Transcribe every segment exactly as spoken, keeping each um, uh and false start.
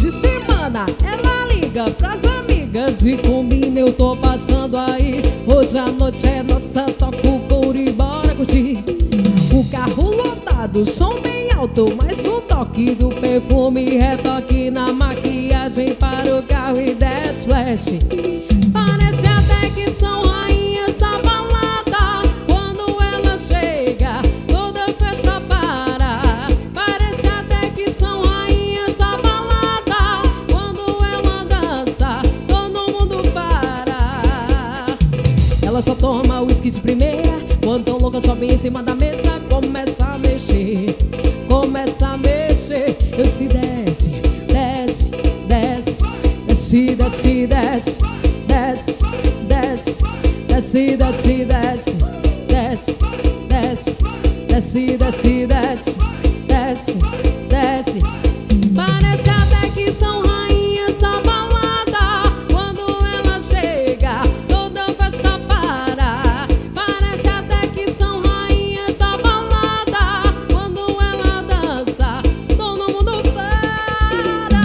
de semana ela liga pras amigas e combina, eu tô passando aí. Hoje a noite é nossa, toca o couro e bora curtir. O carro lotado, som bem alto, mais um toque do perfume, retoque na maquiagem para o carro e desce flash. Parece até que são rainhas da balada. Quando ela chega, toda festa para. Parece até que são rainhas da balada. Quando ela dança, todo mundo para. Ela só toma uísque de primeira, quando tão louca sobe em cima da mesa, começa a mexer, começa a mexer. Eu se desce, desce, desce, desce, desce, desce, desce, desce, desce, desce, desce, desce, desce, desce, desce, desce, desce, desce. Parece até que são rainhas da balada. Quando ela chega, toda festa para. Parece até que são rainhas da balada. Quando ela dança, todo mundo para.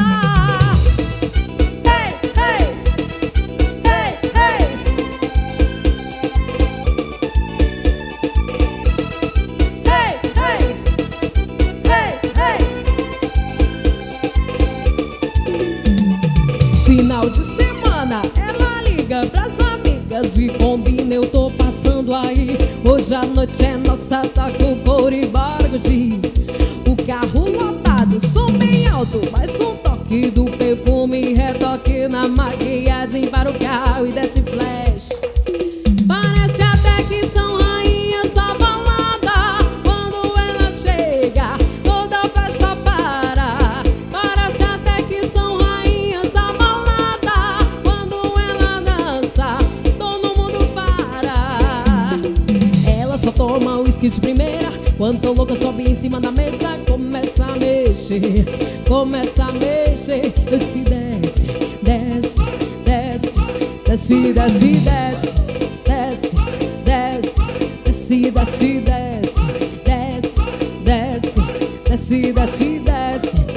Ei, ei, ei, ei. Ei, ei, ei, ei. Final de semana ela liga pras amigas e combina, eu tô passando aí. Hoje a noite é nossa, toca o couro e bora curtir. O carro lotado, som bem alto, mais um toque do perfume, retoque na maquiagem para o carro e desce flash. Parece até que são rainhas da balada. Quando ela chega, toda festa para. Parece até que são rainhas da balada. Quando ela dança, todo mundo para. Ela só toma uísque de primeira, quando tão louca sobe em cima da mesa, começa a mexer, começa a mexer. Eu disse desce, desce, desce, desce, desce, desce, desce, desce, desce, desce, desce, desce, desce, desce, desce, desce.